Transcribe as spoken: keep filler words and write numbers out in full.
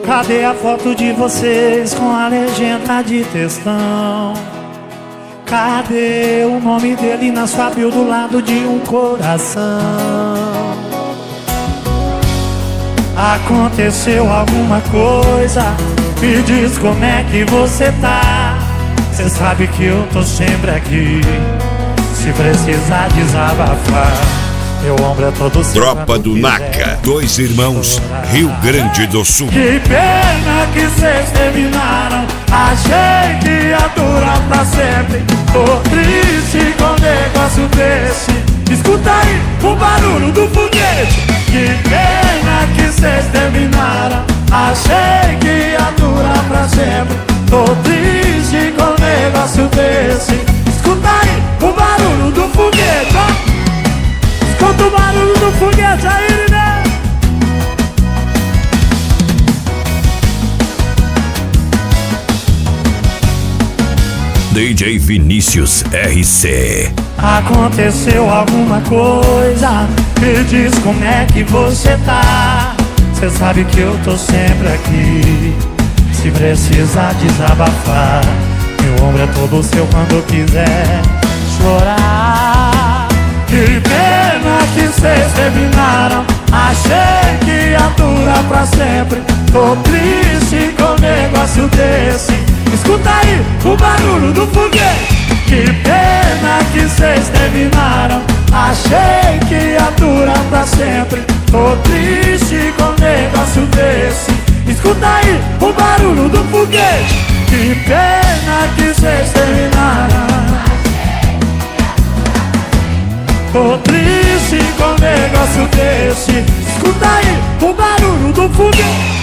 Cadê a foto de vocês com a legenda de textão? Cadê o nome dele na sua bio do lado de um coração? Aconteceu alguma coisa? Me diz como é que você tá. Cê sabe que eu tô sempre aqui, se precisar desabafar. Meu ombro é todo seu. Tropa do Naca, dois irmãos, Rio Grande do Sul. Que pena que vocês terminaram. Achei que ia durar pra sempre. Tô triste com um negócio desse. Escuta aí o barulho do foguete. Que pena que vocês terminaram. Achei que ia durar pra sempre. Tô triste com um negócio desse. Escuta aí o barulho do foguete, ó. Escuta o barulho do foguete aí, né? D J Vinícius R C. Aconteceu alguma coisa? Me diz como é que você tá. Cê sabe que eu tô sempre aqui, se precisar desabafar. Meu ombro é todo seu quando quiser chorar. Que pena que vocês terminaram. Achei que ia durar pra sempre. Tô triste com um negócio desse. Escuta aí o barulho do foguete. Que pena que vocês terminaram. Achei que ia durar pra sempre. Tô triste com um negócio desse. Escuta aí o barulho do foguete. Que pena que vocês terminaram. Tô triste com um negócio desse. Escuta aí o barulho do foguete.